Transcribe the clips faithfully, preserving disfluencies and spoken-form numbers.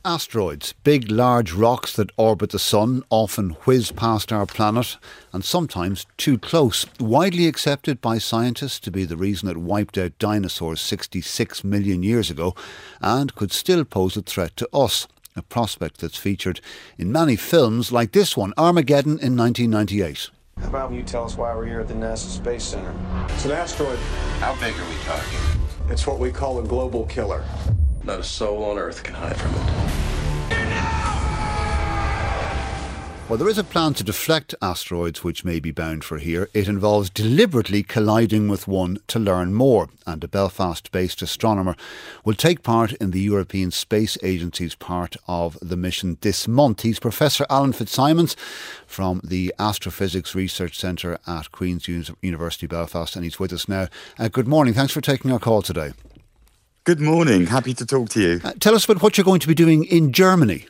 Asteroids, big large rocks that orbit the sun, often whiz past our planet and sometimes too close. Widely accepted by scientists to be the reason it wiped out dinosaurs sixty-six million years ago and could still pose a threat to us. A prospect that's featured in many films like this one, Armageddon in nineteen ninety-eight. How about you tell us why we're here at the NASA Space Center? It's an asteroid. How big are we talking? It's what we call a global killer. Not a soul on Earth can hide from it. Well, there is a plan to deflect asteroids which may be bound for here. It involves deliberately colliding with one to learn more. And a Belfast-based astronomer will take part in the European Space Agency's part of the mission this month. He's Professor Alan Fitzsimons from the Astrophysics Research Centre at Queen's University Belfast, and he's with us now. Uh, good morning. Thanks for taking our call today. Good morning. Happy to talk to you. Uh, tell us about what you're going to be doing in Germany.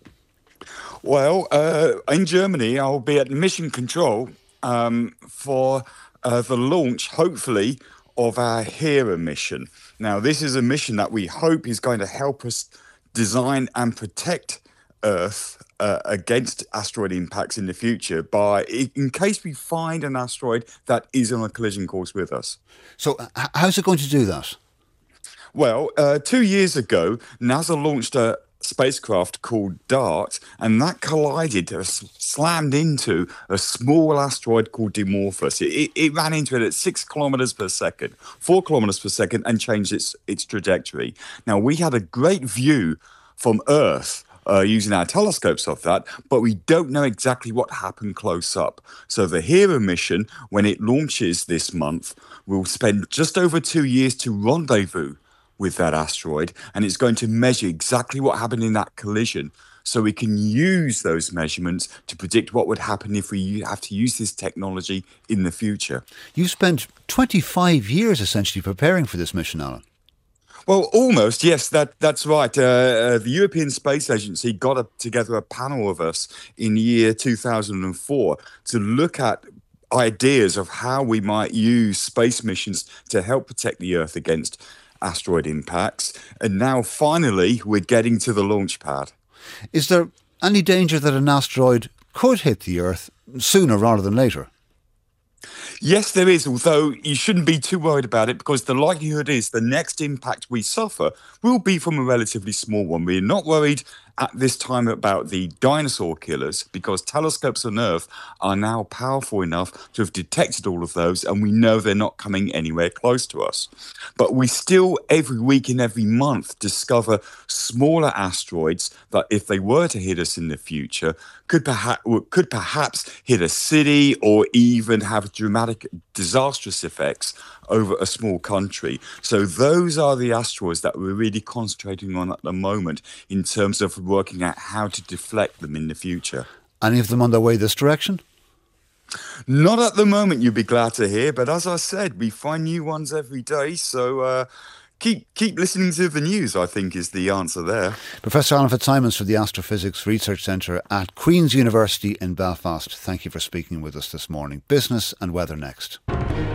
Well, uh, in Germany, I'll be at mission control um, for uh, the launch, hopefully, of our HERA mission. Now, this is a mission that we hope is going to help us design and protect Earth uh, against asteroid impacts in the future by, in case we find an asteroid that is on a collision course with us. So h- how's it going to do that? Well, uh, two years ago, NASA launched a spacecraft called DART, and that collided, uh, slammed into a small asteroid called Dimorphos. It, it, it ran into it at six kilometres per second, four kilometres per second, and changed its, its trajectory. Now, we had a great view from Earth Uh, using our telescopes of that, but we don't know exactly what happened close up. So the HERA mission, when it launches this month, will spend just over two years to rendezvous with that asteroid, and it's going to measure exactly what happened in that collision, so we can use those measurements to predict what would happen if we have to use this technology in the future. You spent twenty-five years essentially preparing for this mission, Alan. Well, almost, yes, that that's right. Uh, uh, the European Space Agency got a, together a panel of us in the year two thousand four to look at ideas of how we might use space missions to help protect the Earth against asteroid impacts. And now, finally, we're getting to the launch pad. Is there any danger that an asteroid could hit the Earth sooner rather than later? Yes, there is, although you shouldn't be too worried about it, because the likelihood is the next impact we suffer will be from a relatively small one. We're not worried at this time about the dinosaur killers, because telescopes on Earth are now powerful enough to have detected all of those, and we know they're not coming anywhere close to us. But we still, every week and every month, discover smaller asteroids that, if they were to hit us in the future, could perhaps could perhaps hit a city or even have dramatic, disastrous effects over a small country. So those are the asteroids that we're really concentrating on at the moment in terms of working out how to deflect them in the future. Any of them on their way this direction? Not at the moment, you'd be glad to hear, but as I said, we find new ones every day, so uh, keep keep listening to the news, I think, is the answer there. Professor Alan Fitzsimons from the Astrophysics Research Centre at Queen's University in Belfast, thank you for speaking with us this morning. Business and weather next.